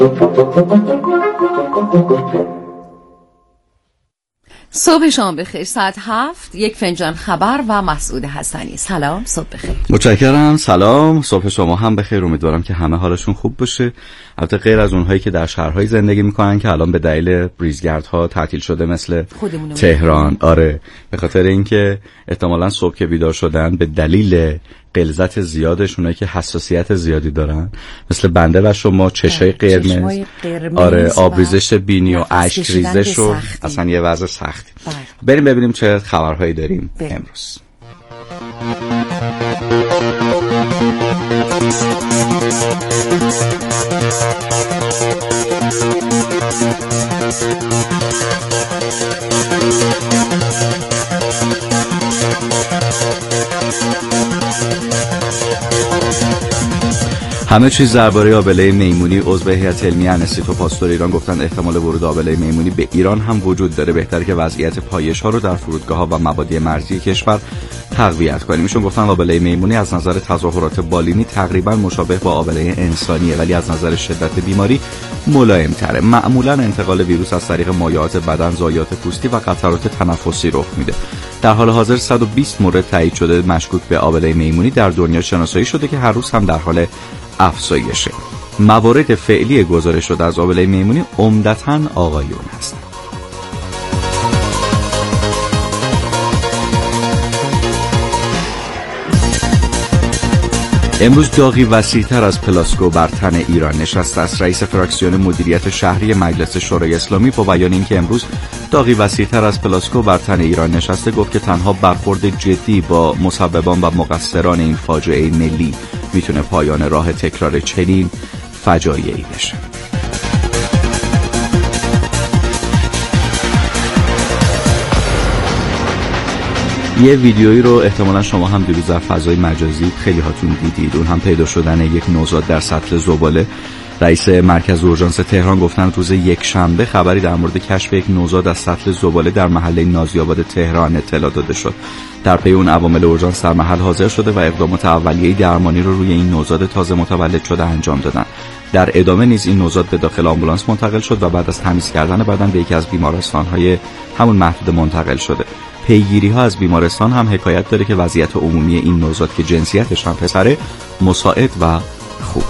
صبح شما بخیر. ساعت 7 یک فنجان خبر و مسعود حسنی. سلام، صبح بخیر. متشکرم. سلام، صبح شما هم بخیر. امیدوارم که همه حالشون خوب باشه. البته غیر از اونهایی که در شهرهای زندگی میکنن که الان به دلیل ریزگردها تعطیل شده مثل تهران. آره، به خاطر اینکه احتمالاً صبح که بیدار شدن به دلیل غلظت زیادشونه که حساسیت زیادی دارن مثل بنده و شما، چشای قرمز، آره، آبریزش بینی و اشک ریزش و اصلا یه وضع سختی. بریم ببینیم چه خبرهایی داریم امروز. همه چیز درباره آبله میمونی. عضو هیئت علمیه انستیتو پاستور ایران گفتن احتمال ورود آبله میمونی به ایران هم وجود داره. بهتره که وضعیت پایش‌ها رو در فرودگاه‌ها و مبادی مرزی کشور تقویت کنیم. ایشون گفتن آبله میمونی از نظر تظاهرات بالینی تقریبا مشابه با آبله انسانیه، ولی از نظر شدت بیماری ملایم‌تره. معمولا انتقال ویروس از طریق مایعات بدن، ضایعات پوستی و قطرات تنفسی رخ میده. در حال حاضر 120 مورد تایید شده مشکوک به آبله میمونی در دنیا شناسایی شده که هر روز هم در حال افزایشه. موارد فعلی گزارش شده از آبله میمونی عمدتاً آقایون هستند. امروز داغی وسیع‌تر از پلاسکو بر تن ایران نشسته است. رئیس فراکسیون مدیریت شهری مجلس شورای اسلامی با بیان اینکه امروز داغی وسیع‌تر از پلاسکو بر تن ایران نشسته گفت که تنها برخورد جدی با مسببان و مقصران این فاجعه ملی میتونه پایان راه تکرار چنین فجایعی بشه. یه ویدیویی رو احتمالا شما هم دیروز در فضای مجازی خیلی هاتون دیدید. اون هم پیدا شدن یک نوزاد در سطل زباله. رئیس مرکز اورژانس تهران گفتن روز یکشنبه خبری در مورد کشف یک نوزاد از سطل زباله در محله نازی‌آباد تهران اطلاع داده شد. در پی اون عوامل اورژانس در محل حاضر شده و اقدامات اولیه‌ای درمانی رو روی این نوزاد تازه متولد شده انجام دادن. در ادامه نیز این نوزاد به داخل آمبولانس منتقل شد و بعد از تمیز کردن بدن به یکی از بیمارستان‌های همون محدوده منتقل شده. پیگیری‌ها از بیمارستان هم حکایت داره که وضعیت عمومی این نوزاد که جنسیتش هم پسره مساعد و خوب.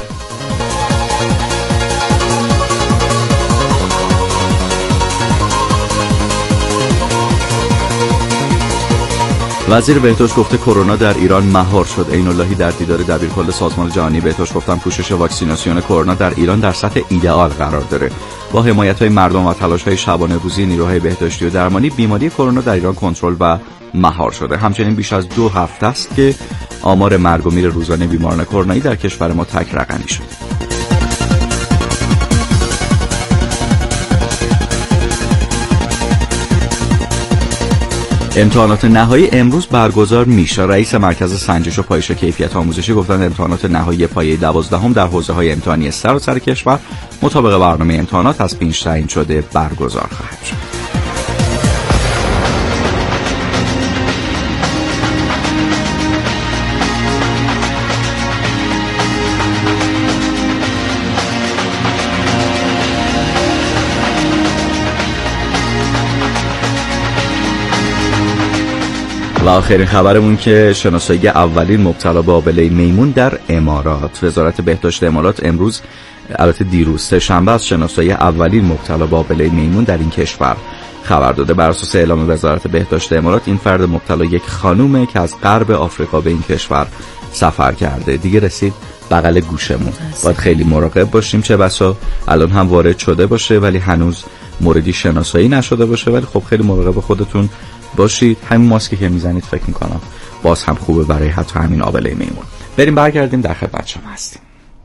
وزیر بهداشت گفته کرونا در ایران مهار شد. عین اللهی در دیدار دبیرکل سازمان جهانی بهداشت گفتن پوشش واکسیناسیون کرونا در ایران در سطح ایدئال قرار داره. با حمایت‌های مردم و تلاش‌های شبانه روزی نیروهای بهداشتی و درمانی بیماری کرونا در ایران کنترل و مهار شده. همچنین بیش از 2 هفته است که آمار مرگ و میر روزانه بیماران کرونایی در کشور ما تک رقمی شده. امتحانات نهایی امروز برگزار میشه. رئیس مرکز سنجش و پایش کیفیت آموزشی گفتند امتحانات نهایی پایه 12 در حوزه‌های امتحانی سراسر کشور مطابق برنامه امتحانات از پیش تعیین شده برگزار خواهد شد. و آخرین خبرمون که شناسایی اولین مبتلا به آبله میمون در امارات. وزارت بهداشت امارات امروز، البته دیروز سه‌شنبه، از شناسایی اولین مبتلا به آبله میمون در این کشور خبر داده. بر اساس اعلام وزارت بهداشت امارات این فرد مبتلا یک خانومه که از غرب آفریقا به این کشور سفر کرده. دیگه رسید بغل گوشمون. باید خیلی مراقب باشیم، چه بسا الان هم وارد شده باشه ولی هنوز موردی شناسایی نشده باشه. ولی خب خیلی مراقب خودتون باشید. همین ماسکی که میزنید فکر میکنم باز هم خوبه برای حتی همین آبله میمون. بریم برگردیم در خدمت شما هستیم.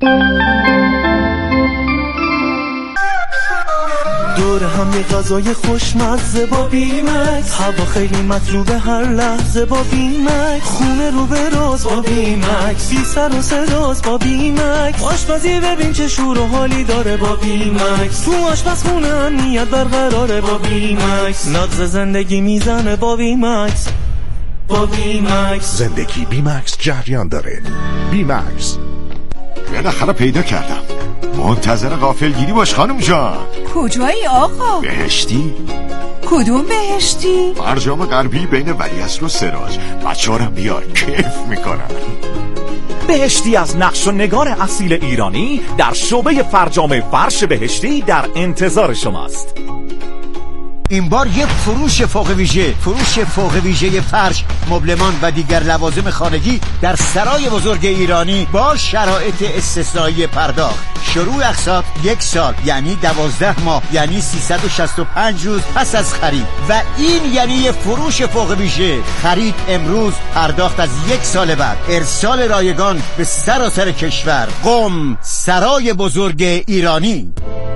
دور هم یه غذای خوشمزه با بیمکس، هوا خیلی مطلوبه هر لحظه با بیمکس، خونه رو به راز با بیمکس، بی سر و صداست با بیمکس، آشپزی ببین چه شور و حالی داره با بیمکس، تو آشپزخونه امنیت برقراره با بیمکس، نبض زندگی میزنه با بیمکس. با بیمکس زندگی بیمکس جریان داره. بیمکس بالاخره پیدا کردم. منتظر غافلگیری باش خانم جان. کجایی آقا؟ بهشتی. کدوم بهشتی؟ فرجام غربی بین ولیعصر و سراج. بچه‌هارم بیار کیف میکنن. بهشتی از نقش و نگار اصیل ایرانی در شعبه فرجام فرش بهشتی در انتظار شماست. این بار یک فروش فوق ویژه فرش، مبلمان و دیگر لوازم خانگی در سرای بزرگ ایرانی با شرایط استثنایی پرداخت. شروع اقساط 1 سال یعنی 12 ماه یعنی 365 روز پس از خرید و این یعنی فروش فوق ویژه. خرید امروز، پرداخت از 1 سال بعد، ارسال رایگان به سراسر کشور. قم، سرای بزرگ ایرانی.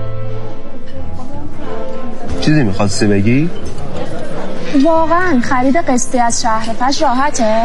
چیزی میخواستی بگی؟ واقعا خرید قسطی از شهرفش راحته؟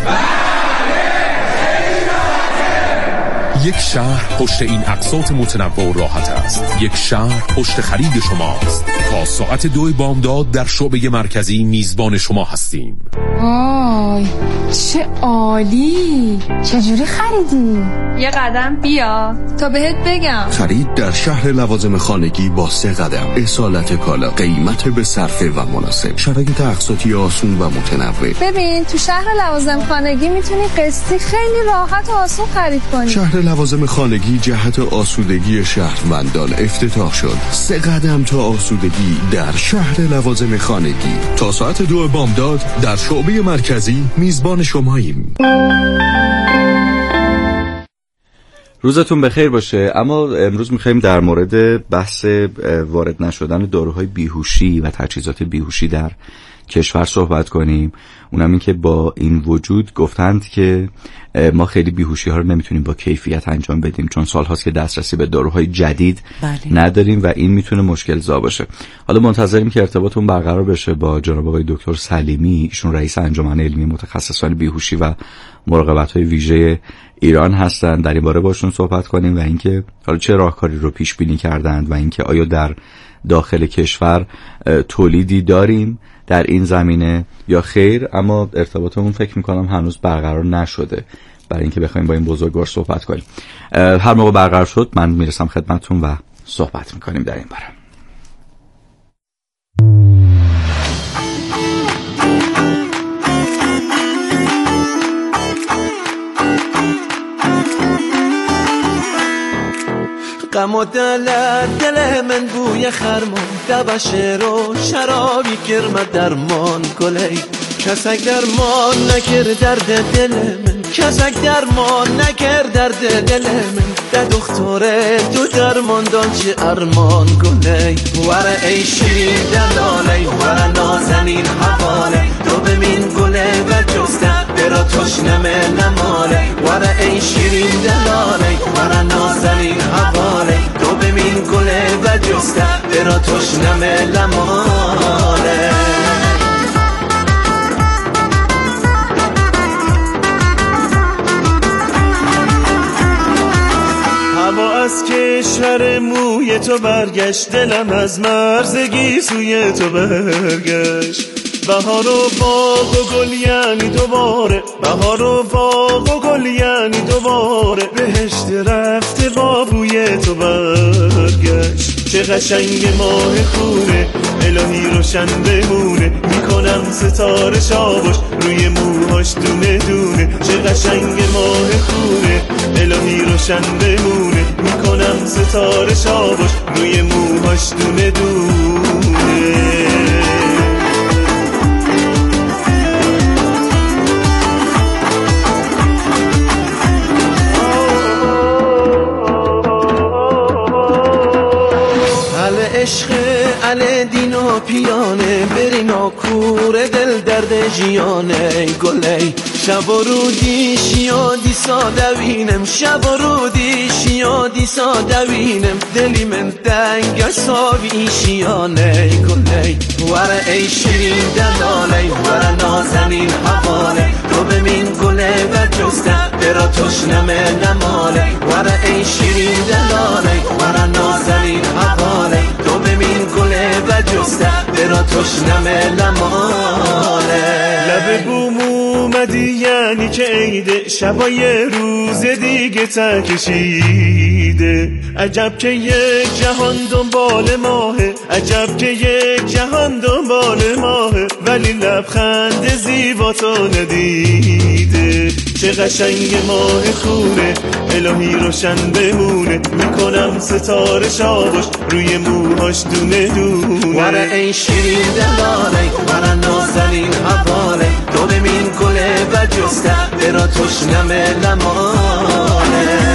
یک شهر پشت این اقساط متنوع و راحت است. یک شهر پشت خرید شماست. تا ساعت 2 بامداد در شعبه مرکزی میزبان شما هستیم. آی چه عالی! چجوری خریدی؟ یه قدم بیا تا بهت بگم. خرید در شهر لوازم خانگی با 3 قدم. اصالت کالا، قیمت به صرفه و مناسب، شرایط اقساطی آسون و متنوع. ببین تو شهر لوازم خانگی میتونی قسطی خیلی راحت و آسون خرید کنی. شهر لوازم خانگی جهت آسودگی شهروندان افتتاح شد. 3 قدم تا آسودگی در شهر لوازم خانگی. تا ساعت 2 بامداد در شعبه مرکزی میزبان شماییم. روزتون بخیر باشه. اما امروز میخوایم در مورد بحث وارد نشدن داروهای بیهوشی و تجهیزات بیهوشی در کشور صحبت کنیم. اونم این که با این وجود گفتند که ما خیلی بیهوشی ها رو نمیتونیم با کیفیت انجام بدیم، چون سال هاست که دسترسی به داروهای جدید نداریم و این میتونه مشکل زا باشه. حالا منتظریم که ارتباطمون برقرار بشه با جناب آقای دکتر سلیمی، ایشون رئیس انجمن علمی متخصصان بیهوشی و مراقبت های ویژه ایران هستند. در این باره باشون صحبت کنیم و اینکه حالا چه راهکاری رو پیش بینی کردند و اینکه آیا در داخل کشور تولیدی داریم در این زمینه یا خیر. اما ارتباطمون فکر میکنم هنوز برقرار نشده برای اینکه بخوایم با این بزرگوار صحبت کنیم. هر موقع برقرار شد من میرسم خدمتتون و صحبت میکنیم در این باره. غم و دل من بوی خرمان دبشه رو شرابی کرم درمان گلی کسک درمان نکر درد دل من کسک درمان نکر درد دل من ده دختره تو درمان دان چه ارمان گلی وره ای شیرین دلاله وره نازنین حواله تو بمین گله و جسته برا تشنمه نماله وره ای شیرین دلاله وره نازنین حواله تو بمین گله و جسته برا تشنمه نماله. هوا از کشور موی تو برگشت دلم از مرزگی سوی تو برگشت بهار و باغ و گل یعنی دوباره بهار و باغ و گل یعنی دوباره بهشت رفته با بوی تو برگشت چه قشنگ ماه خونه الهی روشن بمونه میکنم ستاره شاباش روی موهاش دونه دونه چه قشنگ ماه خونه الهی روشن بمونه میکنم ستاره شاباش روی موهاش دونه دونه. عشق علی دین و پیانه برینا کور دل درد جیانه گلی شب و رودی شیادی سادوینم شب و رودی شیادی سادوینم دلی من دنگ ساوی شیانه گلی وره ای شیرین دلاله وره نازنین حواله تو بمین گله و جسته برا تشنمه نماله وره ای شیرین دلاله وره نازنین حواله تو بمین گله و جسته برا تشنمه نماله لب بوم اومدی یعنی که عید شبای روز دیگه تکشیده. عجب که یک جهان دنبال ماهه، عجب که یک جهان دنبال ماهه، ولی لبخند زیبا تو ندیده. چه قشنگ ماه خونه، الهی روشن بمونه، میکنم ستاره شاباش روی موهاش دونه دونه. وره این شیرین دلانه، وره نازنین حواله، دونه مین گله و جسته برا تشنم لمانه.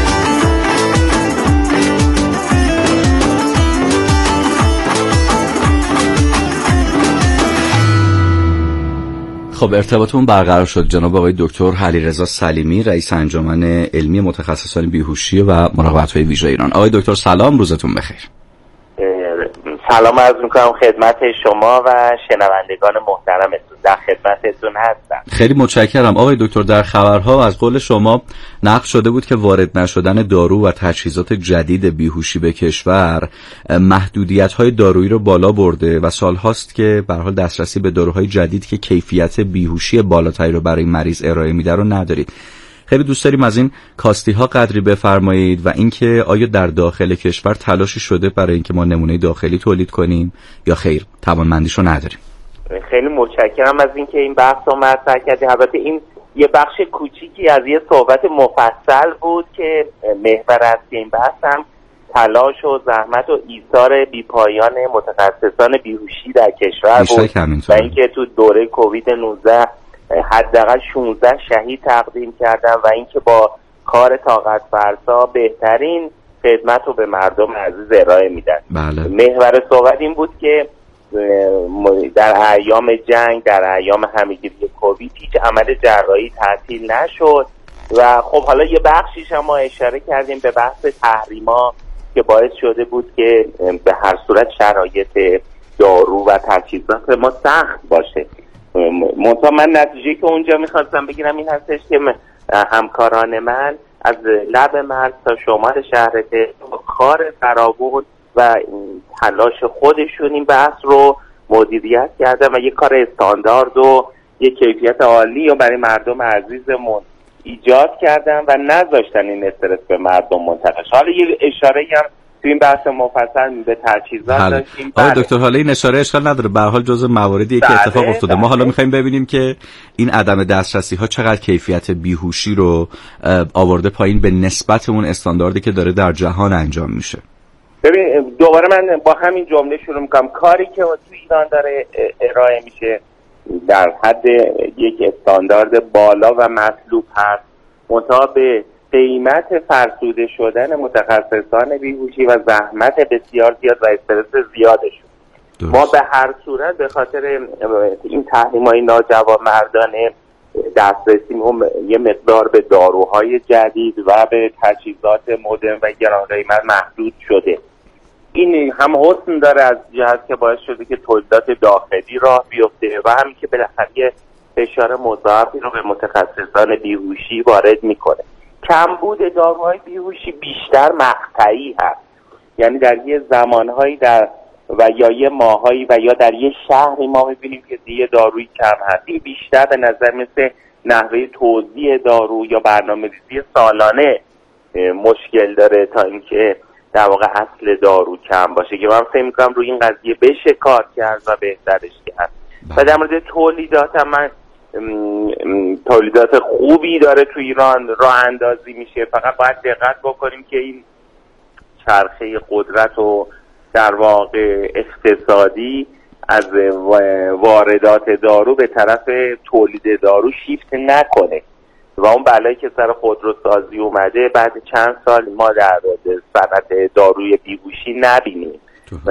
خب ارتباطمون برقرار شد. جناب آقای دکتر علیرضا سلیمی، رئیس انجمن علمی متخصصان بیهوشی و مراقبت‌های ویژه ایران. آقای دکتر سلام، روزتون بخیر. سلام عرض می‌کنم خدمت شما و شنوندگان محترمتون، در خدمتتون هستم. خیلی متشکرم. آقای دکتر، در خبرها از قول شما نقل شده بود که وارد نشدن دارو و تجهیزات جدید بیهوشی به کشور محدودیت‌های دارویی رو بالا برده و سال‌هاست که به هر حال دسترسی به داروهای جدید که کیفیت بیهوشی بالاتری رو برای مریض ارائه میده رو ندارید. خیلی دوست داریم از این کاستی‌ها قدری بفرمایید و اینکه آیا در داخل کشور تلاشی شده برای اینکه ما نمونه داخلی تولید کنیم یا خیر توانمندیشو نداریم. خیلی متشکرم از اینکه این بحث رو مطرح کردید. البته این یه بخش کوچیکی از یه صحبت مفصل بود که محور اصلی این بحث هم تلاش و زحمت و ایثار بی‌پایان متخصصان بیهوشی در کشور بود و اینکه تو دوره کووید 19 حداقل 16 شهید تقدیم کردن و اینکه با کار طاقت فرسا بهترین خدمت رو به مردم عزیز ارائه میدن. بله. محور صحبت این بود که در ایام جنگ، در ایام همه‌گیری کووید هیچ عمل جراحی تعطیل نشد و خب حالا یه بخشیش هم ما اشاره کردیم به بحث تحریما که باعث شده بود که به هر صورت شرایط دارو و تجهیزات ما سخت باشه. منتها من نتیجه که اونجا میخواستم بگیرم این هستش که همکاران من از لب مرز تا شمال شهر تهران کار فراوون و تلاش خودشون این بحث رو مدیریت کردن و یک کار استاندارد و یک کیفیت عالی رو برای مردم عزیزمون ایجاد کردن و نذاشتن این استرس به مردم منتقل. حالا یه اشاره هم تو این بحث مفصل به تجهیزات داشتیم. آقای دکتر، حالا این اشاره اشکال نداره، به هر حال جزء مواردیه که اتفاق افتاده. ما حالا می‌خوایم ببینیم که این عدم دسترسی ها چقدر کیفیت بیهوشی رو آورده پایین به نسبت اون استانداردی که داره در جهان انجام میشه. ببین دوباره من با همین جمله شروع می‌کنم. کاری که تو ایران داره ارائه میشه در حد یک استاندارد بالا و مطلوب هست، منتها به قیمت فرسوده شدن متخصصان بیهوشی و زحمت بسیار زیاد و استرس زیادشون. ما به هر صورت به خاطر این تحریم‌های ناجوانمردانه دسترسیم هم یه مقدار به داروهای جدید و به تجهیزات مدرن و گران قیمت محدود شده. این هم حسن داره از جهت که باعث شده که تولیدات داخلی راه بیفته و همین که بالاخره فشار مضاعفی رو به متخصصان بیهوشی وارد میکنه. کمبود داروهای بیهوشی بیشتر مقطعی هست، یعنی در یه زمانهایی و یا یه ماهایی و یا در یه شهری ما میبینیم که دیگه داروی کم هست. این بیشتر به نظر مثل نحوه توزیع دارو یا برنامه‌ریزی سالانه مشکل داره تا اینکه در واقع اصل دارو کم باشه که من فکر می‌کنم روی این قضیه بشه کار کرد و بهترش کرد. و در مورد تولیدات هم من تولیدات خوبی داره تو ایران راه اندازی میشه، فقط باید دقت بکنیم که این چرخه قدرت و در واقع اقتصادی از واردات دارو به طرف تولید دارو شیفت نکنه و اون بلایی که سر خودروسازی اومده بعد چند سال ما در صنعت داروی بیهوشی نبینیم.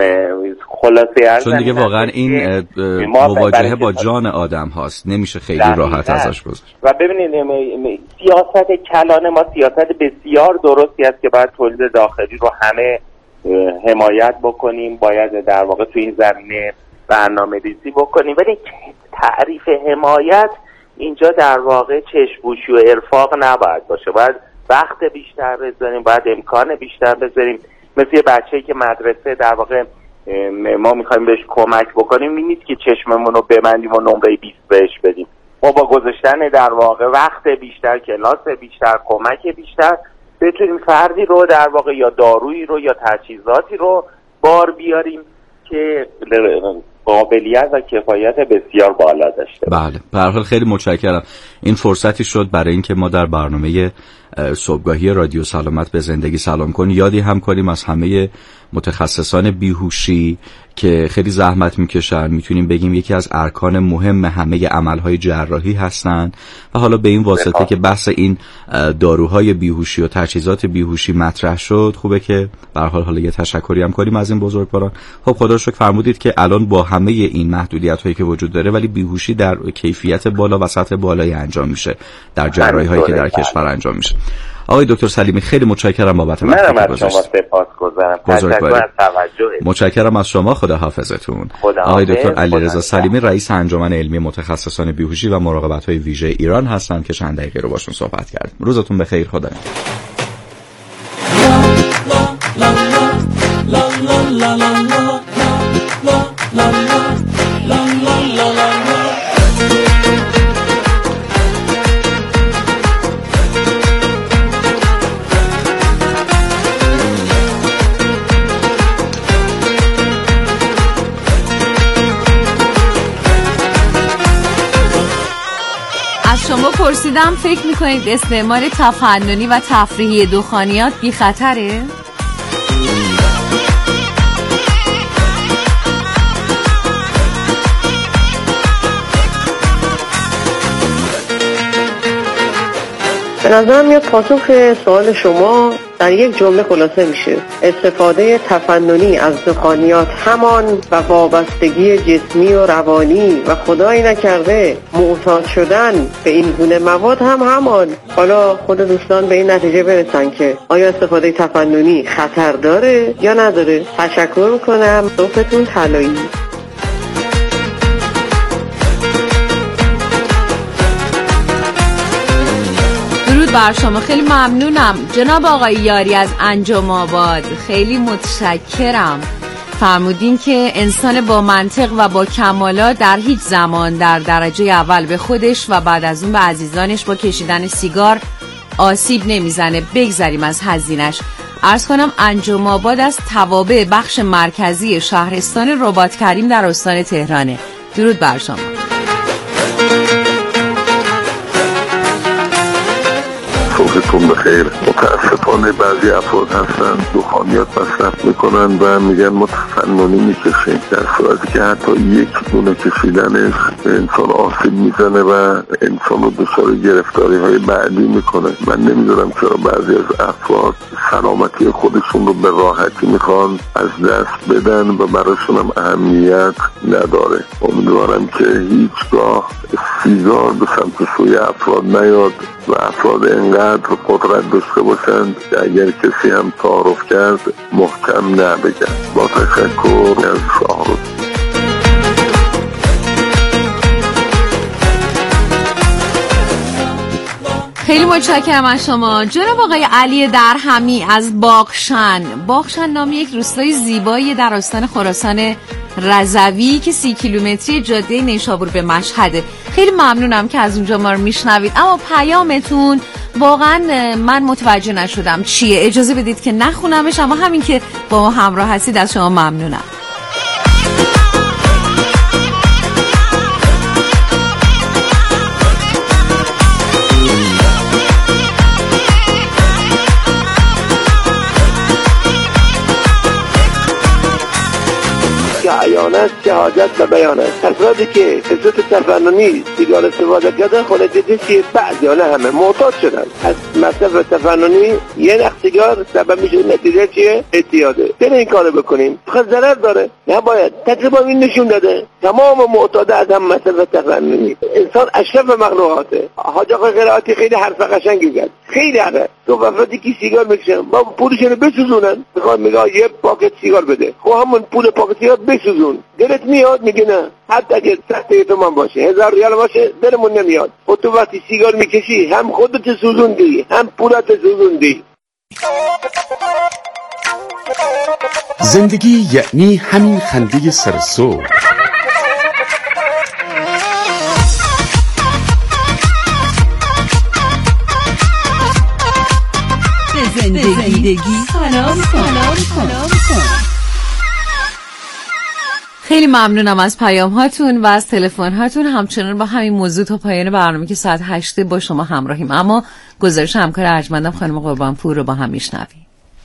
خلاصه چون دیگه واقعا این مواجهه با جان آدم هاست، نمیشه خیلی راحت ازش گذشت. و ببینید سیاست کلان ما سیاست بسیار درستی است که باید تولید داخلی رو همه حمایت بکنیم، باید در واقع تو این زمینه برنامه‌ریزی بکنیم، ولی تعریف حمایت اینجا در واقع چشم‌پوشی و ارفاق نباید باشه. باید وقت بیشتر بذاریم، باید امکان بیشتر بذاریم. مثل یه بچه‌ای که مدرسه در واقع ما می‌خوایم بهش کمک بکنیم، این نیست که چشممون رو ببندیم و نمره 20 بهش بدیم. ما با گذاشتن در واقع وقت بیشتر، کلاس بیشتر، کمک بیشتر بتونیم فردی رو در واقع یا دارویی رو یا تجهیزاتی رو بار بیاریم که قابلیت و کفایت بسیار بالا داشته. بله، به هر حال خیلی متشکرم. این فرصتی شد برای اینکه ما در برنامه صبحگاهی رادیو سلامت به زندگی سلام کن یادی هم کنیم از همه متخصصان بیهوشی که خیلی زحمت میکشن. میتونیم بگیم یکی از ارکان مهم همه عملهای جراحی هستن و حالا به این واسطه که بحث این داروهای بیهوشی و تجهیزات بیهوشی مطرح شد، خوبه که به هر حال حالا یه تشکری هم کنیم از این بزرگواران. خب خدا رو شکر فرمودید که الان با همه این محدودیت‌هایی که وجود داره ولی بیهوشی در کیفیت بالا و سطح بالایی انجام میشه در جراحی‌هایی که در کشور انجام میشه. آقای دکتر سلیمی خیلی متشکرم بابت وقتی که گذاشتید. من از شما سپاسگزارم. تشکر از توجهتون. متشکرم از شما. خدا حافظتون. آقای دکتر علیرضا سلیمی رئیس انجمن علمی متخصصان بیهوشی و مراقبت‌های ویژه ایران هستند که چند دقیقه رو باشون صحبت کردیم. روزتون بخیر. خدا شما پرسیدم فکر میکنید استعمال تفننی و تفریحی دخانیات بی خطره؟ به نظرم میاد پاسخ سوال شما در یک جمله خلاصه میشه: استفاده تفننی از دخانیات همان و وابستگی جسمی و روانی و خدایی نکرده معتاد شدن به این گونه مواد هم همان. حالا خود دوستان به این نتیجه برسن که آیا استفاده تفننی خطر داره یا نداره. تشکر میکنم. صبحتون طلایی. بر شما خیلی ممنونم جناب آقای یاری از انجم آباد. خیلی متشکرم. فرمودین که انسان با منطق و با کمالات در هیچ زمان در درجه اول به خودش و بعد از اون به عزیزانش با کشیدن سیگار آسیب نمیزنه. بگذریم از هزینش. عرض کنم انجم آباد از توابع بخش مرکزی شهرستان رباط کریم در استان تهرانه. درود بر شما. صبحتون بخیر. متاسفانه بعضی افراد هستن دخانیات مصرف میکنن و میگن ما تفننی میکشیم، در صورتی که حتی یک دونه کشیدنش به انسان آسیب میزنه و انسان رو دچار گرفتاری های بعدی میکنه. من نمیدونم چرا بعضی از افراد سلامتی خودشون رو به راحتی میخوان از دست بدن و براشون هم اهمیت نداره. امیدوارم که هیچگاه سیگار به سمت سوی افراد نیاد و افراد انقدر قدرت داشته باشند که اگر کسی هم تعارف کرد محکم نبگن. با تشکر از شاهرخ. خیلی متشکرم از شما جناب آقای علی درهمی از باغشن. باغشن نامی یک روستای زیبایی در استان خراسان رضوی که 30 کیلومتری جاده نیشابور به مشهده. خیلی ممنونم که از اونجا ما رو میشنوید، اما پیامتون واقعا من متوجه نشدم چیه. اجازه بدید که نخونمش، اما همین که با ما همراه هستید از شما ممنونم. عیانت که حاجت و بیانت. افرادی که حضرت تفننی سیگار استفاده کردن خود دیده که بعضی ها نه همه معتاد شدن از مصرف تفننی. یه نخ سیگار سبب میشه نتیجه چیه؟ اعتیاده. چرا این کارو بکنیم؟ خب ضرر داره. نباید. تجربه این نشون داده تمام معتاده از هم مصرف تفننی. انسان اشرف مخلوقاته. حاج آقا قرائتی خیلی حرف قشنگی زد. خیلی حقه. تو افرادی که سیگار میکشن با پولشون بسوزونن، میخواد میگه یه پاکت سیگار بده. خب همون پول پاکت سیگار بسوزون. دلت میاد؟ میگه نه. حتی اگه سخته تومن باشه 1000 ریال باشه دلمون نمیاد. خب تو وقتی سیگار میکشی هم خودت سوزوندی هم پولت سوزوندی. زندگی یعنی همین خنده سرسو، زندگی سلام کن. خیلی ممنونم از پیام هاتون و از تلفن هاتون. همچنان با همین موضوع تا پایان برنامه که ساعت 8 با شما همراهیم. اما گزارش همکار ارجمندم خانم قربانپور رو با هم میشنویم.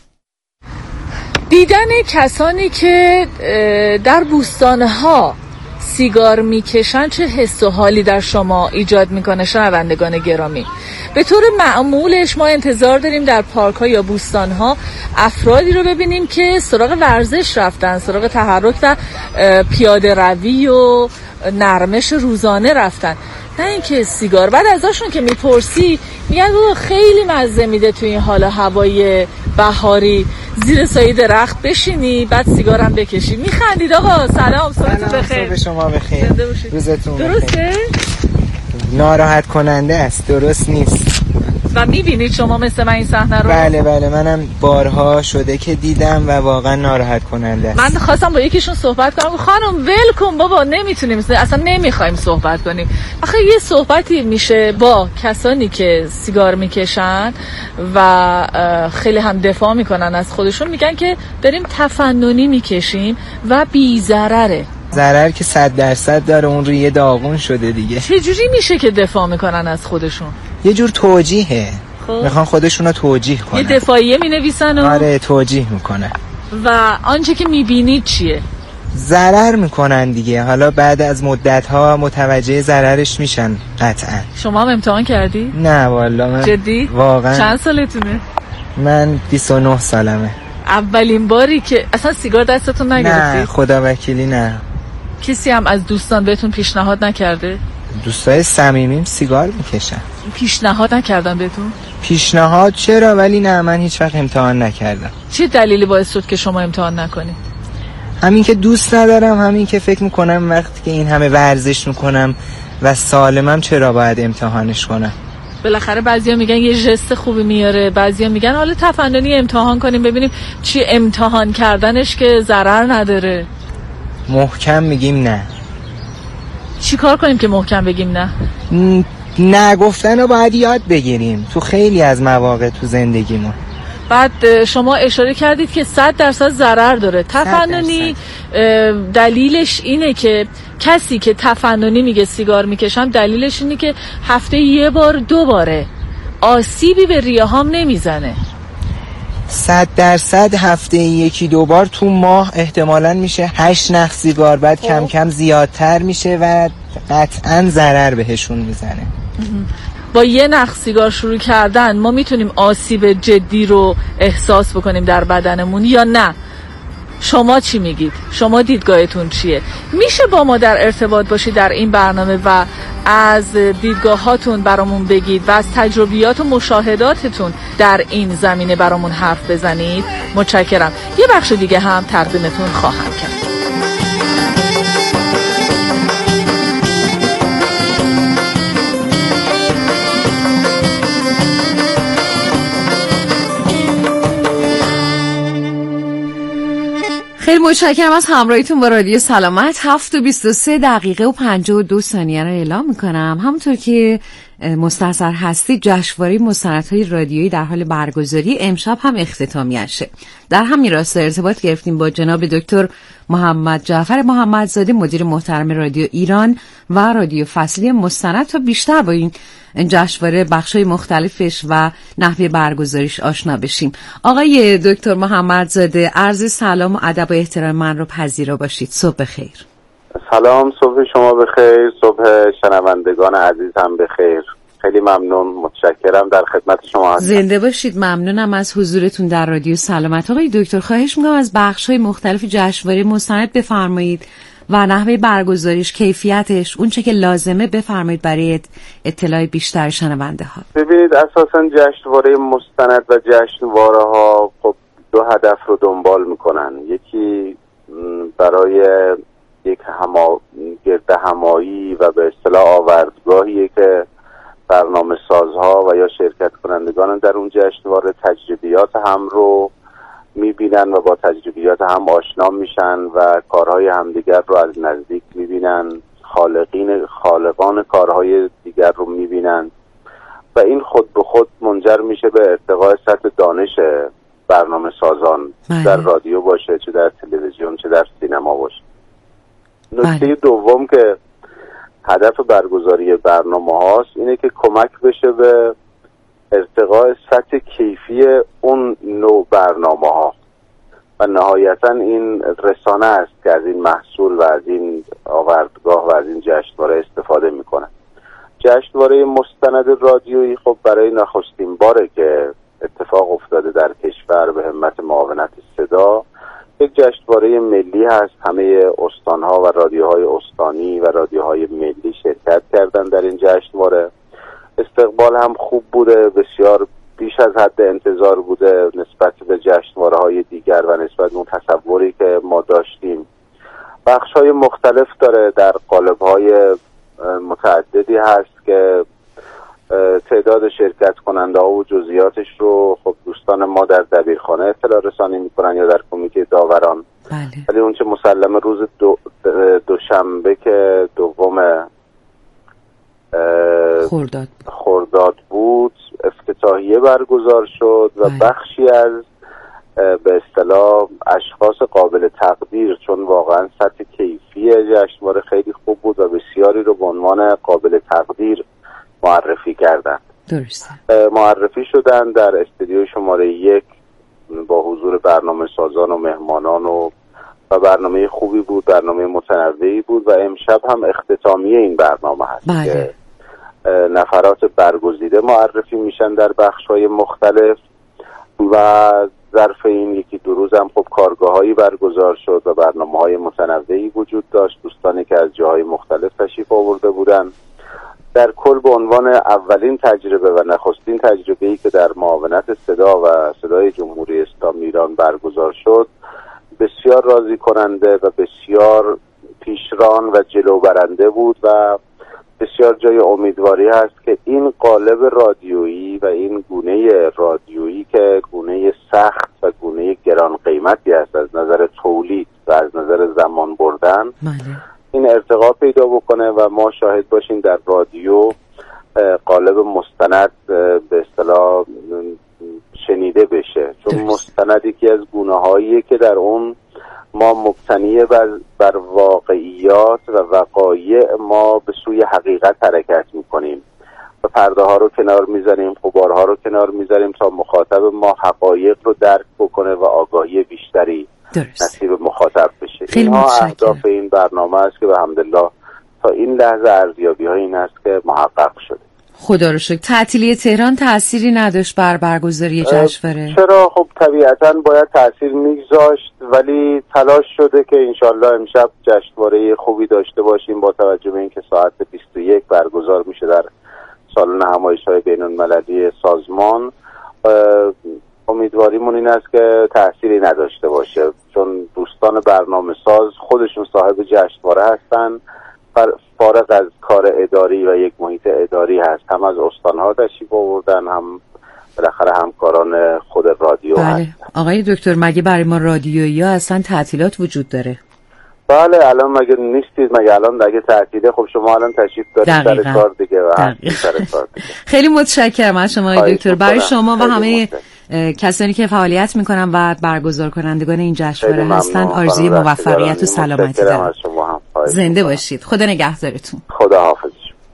دیدن کسانی که در بوستانها سیگار میکشن چه حس و حالی در شما ایجاد میکنه شنوندگان گرامی؟ به طور معمولش ما انتظار داریم در پارک ها یا بوستان ها افرادی رو ببینیم که سراغ ورزش رفتن، سراغ تحرک و پیاده روی و نرمش روزانه رفتن، نه اینکه سیگار. بعد ازشون که میپرسی میگن خیلی مزه میده توی این حال هوای بهاری زیر سایه درخت بشینی بعد سیگارم بکشی. میخندید. آقا سلام، صبحتون بخیر. صبح شما بخیر، روزتون بخیر. درسته؟ ناراحت کننده است، درست نیست. و میبینید شما مثل من این صحنه رو؟ بله منم بارها شده که دیدم و واقعا ناراحت کننده است. من خواستم با یکیشون صحبت کنم. خانم ول کن بابا، نمیتونیم، اصلا نمیخوایم صحبت کنیم. آخه یه صحبتی میشه با کسانی که سیگار میکشن و خیلی هم دفاع میکنن از خودشون، میگن که داریم تفننی میکشیم و بی ضرره. ضرر که 100% داره، اون روی داغون شده دیگه. چجوری میشه که دفاع میکنن از خودشون؟ یه جور توجیهه. میخوان خودشون رو توجیه کنن. یه دفاعیه مینویسن و آره توجیه میکنن. و آنچه که میبینید چیه؟ ضرر میکنن دیگه. حالا بعد از مدت‌ها متوجه ضررش میشن قطعا. شما هم امتحان کردی؟ نه والا من جدی؟ واقعا. چند سالتونه؟ من 29 سالمه. اولین باری که اصلا سیگار دستتون نگرفتی؟ نه خدا وکیلی نه. کسی هم از دوستان بهتون پیشنهاد نکرده؟ دوستای صمیمیم سیگار میکشن. پیشنهاد نکردن بهتون؟ پیشنهاد چرا، ولی نه من هیچ وقت امتحان نکردم. چه دلیلی باعث شد که شما امتحان نکنید؟ همین که دوست ندارم، همین که فکر میکنم وقتی که این همه ورزش میکنم و سالمم چرا باید امتحانش کنم. بالاخره بعضیا میگن یه ژست خوبی میاره، بعضیا میگن حالا تفننی امتحان کنیم ببینیم چی امتحان کردنش که ضرر نداره. محکم میگیم نه. چی کار کنیم که محکم بگیم نه؟ نه گفتن رو باید یاد بگیریم تو خیلی از مواقع تو زندگیمون. بعد شما اشاره کردید که 100% ضرر داره تفننی. دلیلش اینه که کسی که تفننی میگه سیگار میکشم، دلیلش اینه که هفته یه بار 2 باره، آسیبی به ریه هام نمیزنه. 100% هفته 1-2 بار تو ماه احتمالاً میشه 8 نخ سیگار، بعد کم کم زیادتر میشه و قطعاً ضرر بهشون میزنه. با 1 نخ سیگار شروع کردن ما میتونیم آسیب جدی رو احساس بکنیم در بدنمون یا نه؟ شما چی میگید؟ شما دیدگاهتون چیه؟ میشه با ما در ارتباط باشید در این برنامه و از دیدگاهاتون برامون بگید و از تجربیات و مشاهداتتون در این زمینه برامون حرف بزنید؟ متشکرم. یه بخش دیگه هم تقدیمتون خواهم کرد. خیلی متشکرم از همراهیتون با رادیو سلامت. 7:23 و 52 ثانیه رو اعلام میکنم. همونطور که مستحضر هستید جشنواره مستندهای رادیویی در حال برگزاری، امشب هم اختتامیشه. در همین راستا ارتباط گرفتیم با جناب دکتر محمد جعفر محمدزاده، مدیر محترم رادیو ایران و رادیو فصلی مستند، تا بیشتر با این جشنواره بخشای مختلفش و نحوه برگزاریش آشنا بشیم. آقای دکتر محمدزاده، عرض سلام و ادب و احترام من رو پذیرا باشید. صبح بخیر. سلام، صبح شما بخیر، صبح شنوندگان عزیزم بخیر. خیلی ممنون، متشکرم، در خدمت شما هستم. زنده باشید. ممنونم از حضورتون در رادیو سلامت. آقای دکتر خواهش می‌کنم از بخش‌های مختلف جشنواره مستند بفرمایید و نحوه برگزاریش، کیفیتش، اون چه که لازمه بفرمایید برای اطلاع بیشتر شنونده ها. ببینید اساساً جشنواره مستند و جشنواره‌ها خب 2 هدف رو دنبال میکنن. یکی برای یک گرد همایی و به اصطلاح آوردگاهیه که برنامه سازها و یا شرکت کنندگان در اون جشنواره تجربیات هم رو میبینن و با تجربیات هم آشنا میشن و کارهای همدیگر رو از نزدیک میبینن، خالقان کارهای دیگر رو میبینن و این خود به خود منجر میشه به ارتقاء سطح دانش برنامه سازان در رادیو باشه، چه در تلویزیون، چه در سینما باشه. نکته دوم که هدف برگزاری برنامه هاست اینه که کمک بشه به ارتقاء سطح کیفی اون نوع برنامه ها و نهایتا این رسانه است که از این محصول و از این آوردگاه و از این جشنواره استفاده میکنه. جشنواره مستند رادیویی خب برای نخستین باره که اتفاق افتاده در کشور به همت معاونت صدا یک جشنواره ملی هست. همه استانها و رادیوهای استانی و رادیوهای ملی شرکت کردن در این جشنواره. استقبال هم خوب بوده، بسیار بیش از حد انتظار بوده نسبت به جشنواره‌های دیگر و نسبت به اون تصوری که ما داشتیم. بخش‌های مختلف داره، در قالب‌های متعددی هست که تعداد شرکت کننده ها و جزئیاتش رو خب دوستان ما در دبیرخانه اطلاع رسانی میکنن یا در کمیته داوران. ولی اون چه مسلمه روز دوشنبه که دوم خرداد بود افتتاحیه برگزار شد و بخشی از به اصطلاح اشخاص قابل تقدیر، چون واقعا سطح کیفی جشنواره خیلی خوب بود و بسیاری رو به عنوان قابل تقدیر معرفی کردن. درسته. معرفی شدن در استودیو شماره 1 با حضور برنامه سازان و مهمانان و برنامه خوبی بود، برنامه متنوعی بود و امشب هم اختتامیه این برنامه هست که نفرات برگزیده معرفی میشن در بخش‌های مختلف و ظرف این یکی دو روز هم خب کارگاه‌هایی برگزار شد و برنامه‌های متنوعی وجود داشت. دوستانی که از جاهای مختلف تشریف آورده بودن. در کل به عنوان اولین تجربه و نخستین تجربه‌ای که در معاونت صدا و صدای جمهوری اسلامی ایران برگزار شد بسیار راضی کننده و بسیار پیشران و جلو برنده بود و بسیار جای امیدواری هست که این قالب رادیویی و این گونه رادیویی که گونه سخت و گونه گران قیمتی است از نظر تولید و از نظر زمان بردن این ارتقا پیدا بکنه و ما شاهد باشیم در رادیو قالب مستند به اصطلاح شنیده بشه، چون مستند یکی از گونه‌هاییه که در اون ما مبتنی بر واقعیات و وقایع ما به سوی حقیقت حرکت میکنیم و پرده ها رو کنار میزنیم، غبارها رو کنار میزنیم تا مخاطب ما حقایق رو درک بکنه و آگاهی بیشتری نصیب مخاطب بشه. اینها اهداف این برنامه است که به حمدالله تا این لحظه ارزیابی ها این است که محقق شده. خدا رو شکر. تعطیلی تهران تأثیری نداشت بر برگزاری جشنواره؟ چرا؟ خب طبیعتاً باید تأثیر میگذاشت، ولی تلاش شده که انشالله امشب جشنواره خوبی داشته باشیم با توجه به اینکه ساعت 21 برگزار میشه در سالن همایش‌های بین‌المللی سازمان. امیدواریمون این است که تأثیری نداشته باشه، چون دوستان برنامه ساز خودشون صاحب جشنواره هستن، فارغ از کار اداری و یک محیط اداری هست. هم از استان‌ها تشریف آوردن، هم بالاخره همکاران خود رادیو هستن. آقای دکتر مگه برای ما رادیویی‌ها اصلا تعطیلات وجود داره؟ بله الان مگه نیستید؟ مگه الان اگه تعطیله خب شما الان تشریف دارید سر کار دیگه و سر کار دیگه. خیلی متشکرم از شما آقای دکتر. برای شما و همه کسانی که فعالیت میکنن و برگزار کنندگان این جشنواره هستن آرزوی موفقیت و سلامتی دارم. زنده باشید. خدا نگهدارتون. خدا حافظ.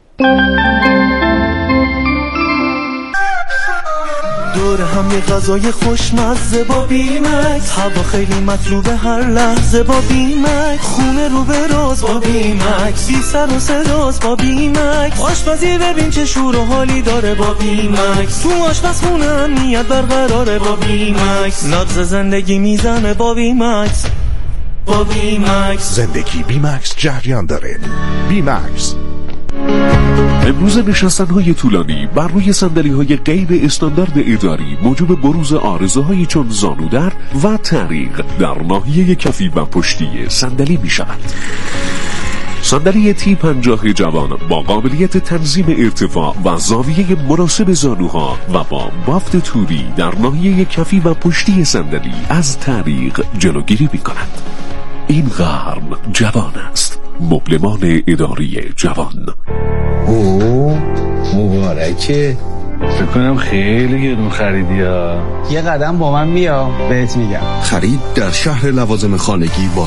دور هم یه غذای خوشمزه با بیمکس، هوا خیلی مطلوبه هر لحظه با بیمکس، خونه رو به راز با بیمکس، بی سر و صداست با بیمکس، آشپزی ببین چه شور و حالی داره با بیمکس، تو آشپزخونه امنیت برقراره با بیمکس، نبض زندگی میزنه با بیمکس. با بیمکس زندگی بیمکس جریان داره. بیمکس امروز نشستن‌های طولانی بر روی صندلی‌های غیر استاندارد اداری موجب بروز آرزوهایی چون زانودر و تعریق در ناحیه کفی و پشتی صندلی می‌شود. صندلی T50 جوان با قابلیت تنظیم ارتفاع و زاویه مناسب زانوها و با بافت توری در ناحیه کفی و پشتی صندلی از تعریق جلوگیری می‌کند. این قرن جوان است. مبلمان اداری جوان. مبارکه. فکر کنم خیلی گرون خریدی ها. یه قدم با من بیا بهت میگم. خرید در شهر لوازم خانگی با